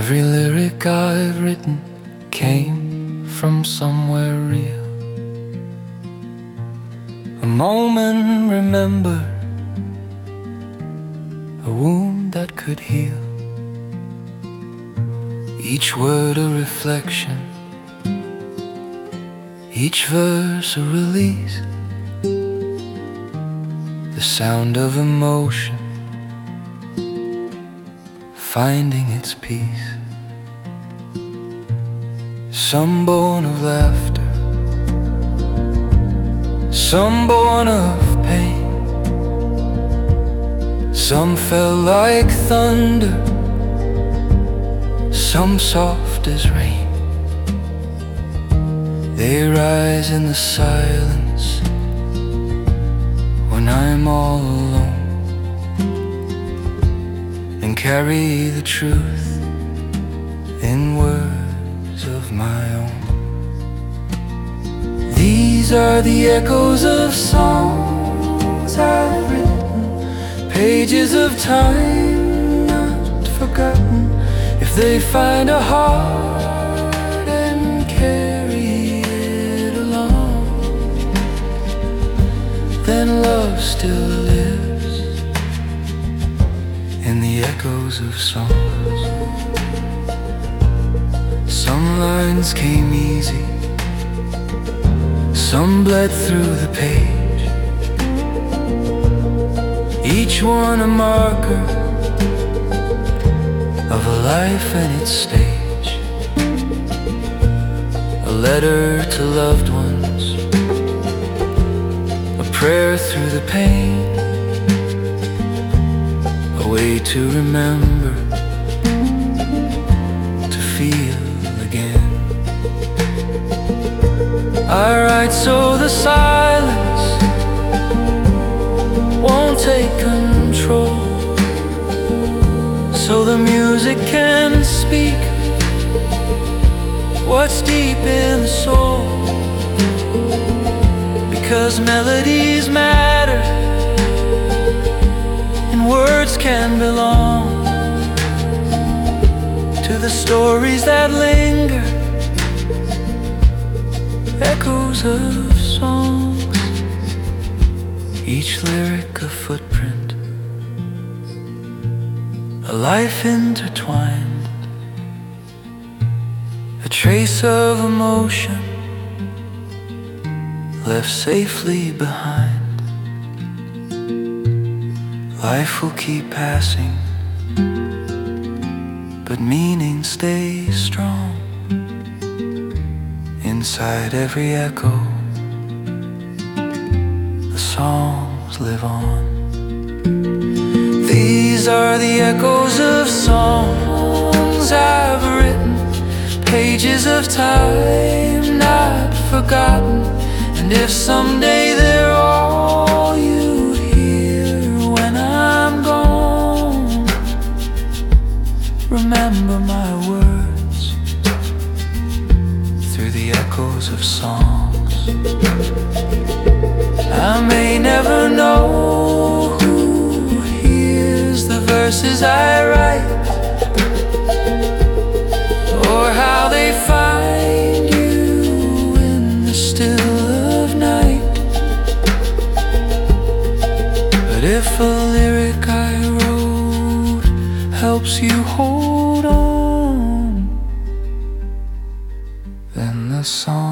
Every lyric I've written came from somewhere real, a moment remembered, a wound that could heal. Each word a reflection, each verse a release, the sound of emotion finding its peace. Some born of laughter, some born of pain, some fell like thunder, some soft as rain. They rise in the silence when I'm all alone, and carry the truth in words of my own. These are the echoes of songs I've written, pages of time not forgotten. If they find a heart and carry it along, then love still lives in the echoes of songs. Some lines came easy, some bled through the page, each one a marker of a life and its stage. A letter to loved ones, a prayer through the pain, a way to remember, to feel again. I write so the silence won't take control, so the music can speak what's deep in the soul. Because melodies matter and words can belong to the stories that linger, echoes of songs, each lyric a footprint, a life intertwined, a trace of emotion left safely behind. Life will keep passing, but meaning stays strong inside every echo. The songs live on. These are the echoes of songs I've written, pages of time not forgotten. And if someday they're all you hear when I'm gone, remember my words through the echoes of songs. I may never know who hears the verses I write, or how they find you in the still of night. But if a lyric I wrote helps you hold on, then the song